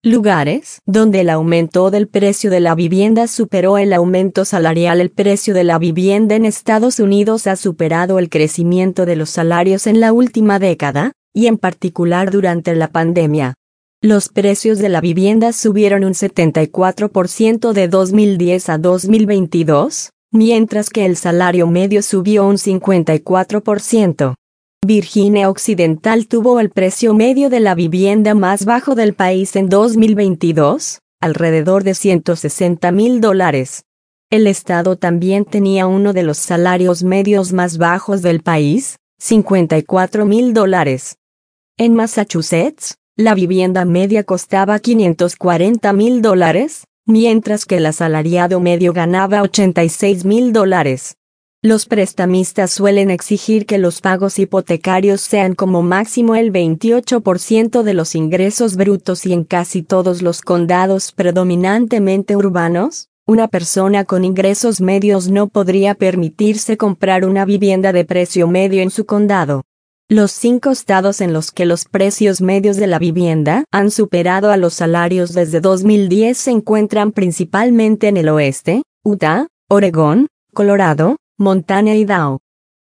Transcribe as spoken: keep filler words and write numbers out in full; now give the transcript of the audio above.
lugares donde el aumento del precio de la vivienda superó el aumento salarial. El precio de la vivienda en Estados Unidos ha superado el crecimiento de los salarios en la última década, y en particular durante la pandemia. Los precios de la vivienda subieron un setenta y cuatro por ciento de dos mil diez a dos mil veintidós, mientras que el salario medio subió un cincuenta y cuatro por ciento. Virginia Occidental tuvo el precio medio de la vivienda más bajo del país en dos mil veintidós, alrededor de ciento sesenta mil dólares. El estado también tenía uno de los salarios medios más bajos del país, cincuenta y cuatro mil dólares. En Massachusetts, la vivienda media costaba quinientos cuarenta mil dólares, mientras que el asalariado medio ganaba ochenta y seis mil dólares. Los prestamistas suelen exigir que los pagos hipotecarios sean como máximo el veintiocho por ciento de los ingresos brutos, y en casi todos los condados predominantemente urbanos, una persona con ingresos medios no podría permitirse comprar una vivienda de precio medio en su condado. Los cinco estados en los que los precios medios de la vivienda han superado a los salarios desde dos mil diez se encuentran principalmente en el oeste: Utah, Oregón, Colorado, Montana y Idaho.